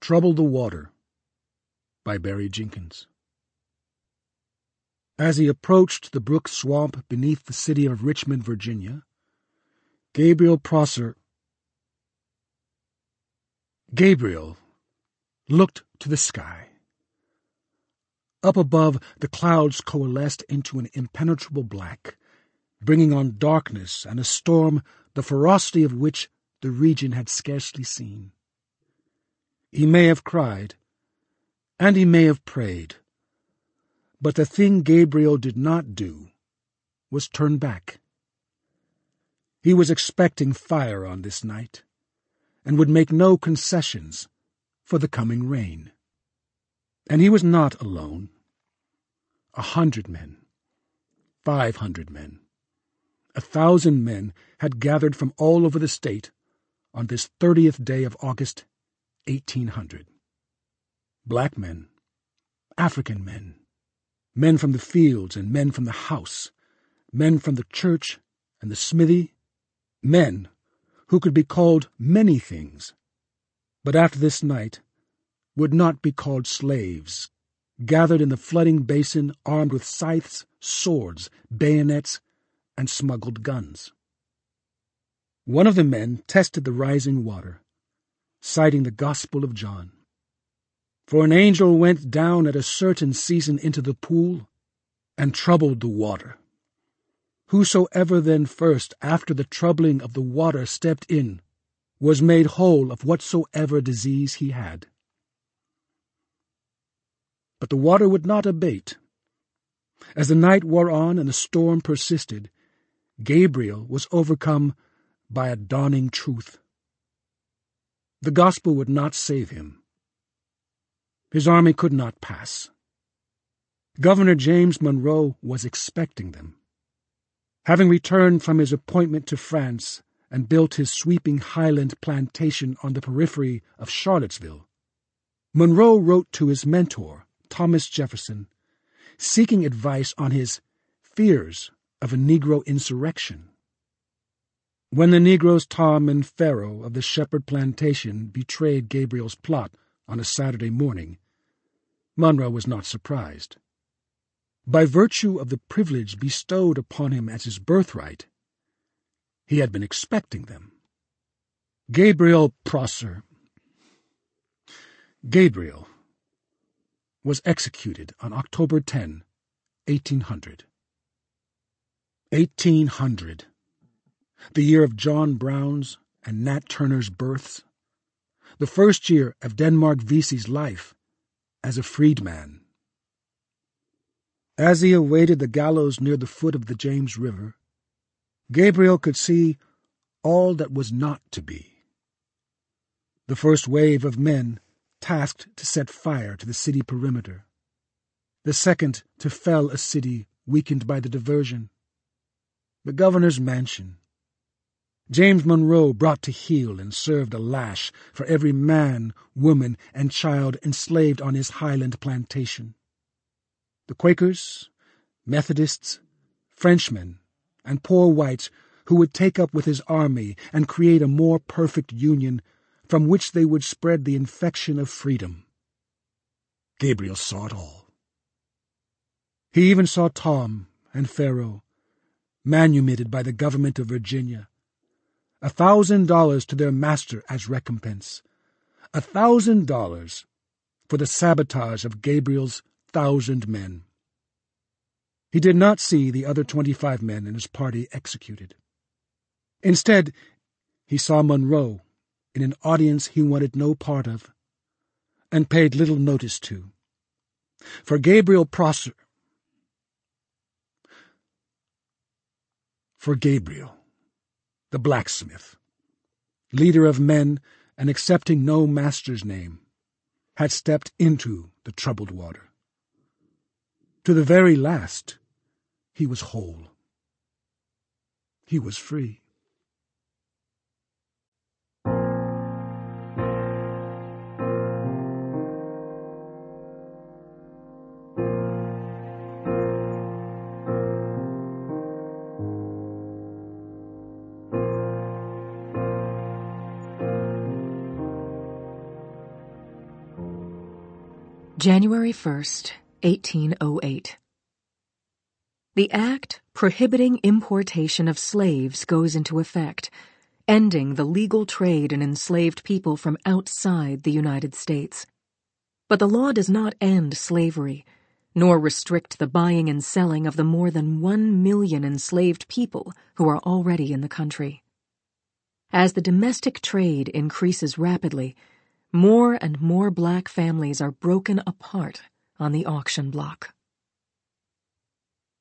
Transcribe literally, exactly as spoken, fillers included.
Trouble the Water by Barry Jenkins. As he approached the brook swamp beneath the city of Richmond, Virginia, Gabriel Prosser Gabriel looked to the sky. Up above, the clouds coalesced into an impenetrable black, bringing on darkness and a storm the ferocity of which the region had scarcely seen. He may have cried, and he may have prayed, but the thing Gabriel did not do was turn back. He was expecting fire on this night, and would make no concessions for the coming rain. And he was not alone. A hundred men, five hundred men, a thousand men had gathered from all over the state on this thirtieth day of August, eighteen hundred. Black men, African men, men from the fields and men from the house, men from the church and the smithy, men who could be called many things, but after this night would not be called slaves, gathered in the flooding basin armed with scythes, swords, bayonets, and smuggled guns. One of the men tested the rising water, citing the Gospel of John. For an angel went down at a certain season into the pool and troubled the water. Whosoever then first, after the troubling of the water, stepped in, was made whole of whatsoever disease he had. But the water would not abate. As the night wore on and the storm persisted, Gabriel was overcome by a dawning truth. The gospel would not save him. His army could not pass. Governor James Monroe was expecting them. Having returned from his appointment to France and built his sweeping highland plantation on the periphery of Charlottesville, Monroe wrote to his mentor, Thomas Jefferson, seeking advice on his fears of a Negro insurrection. When the Negroes Tom and Pharaoh of the Shepherd Plantation betrayed Gabriel's plot on a Saturday morning, Monroe was not surprised. By virtue of the privilege bestowed upon him as his birthright, he had been expecting them. Gabriel Prosser Gabriel was executed on October tenth, eighteen hundred. Eighteen hundred. The year of John Brown's and Nat Turner's births, the first year of Denmark Vesey's life as a freedman. As he awaited the gallows near the foot of the James River, Gabriel could see all that was not to be. The first wave of men tasked to set fire to the city perimeter, the second to fell a city weakened by the diversion, the governor's mansion, James Monroe brought to heel and served a lash for every man, woman, and child enslaved on his highland plantation. The Quakers, Methodists, Frenchmen, and poor whites who would take up with his army and create a more perfect union from which they would spread the infection of freedom. Gabriel saw it all. He even saw Tom and Pharaoh, manumitted by the government of Virginia, a thousand dollars to their master as recompense, a thousand dollars for the sabotage of Gabriel's thousand men. He did not see the other twenty-five men in his party executed. Instead, he saw Monroe in an audience he wanted no part of, and paid little notice to. For Gabriel Prosser, for Gabriel, the blacksmith, leader of men and accepting no master's name, had stepped into the troubled water. To the very last, he was whole. He was free. January first, eighteen oh eight. The act prohibiting importation of slaves goes into effect, ending the legal trade in enslaved people from outside the United States. But the law does not end slavery, nor restrict the buying and selling of the more than one million enslaved people who are already in the country. As the domestic trade increases rapidly, more and more black families are broken apart on the auction block.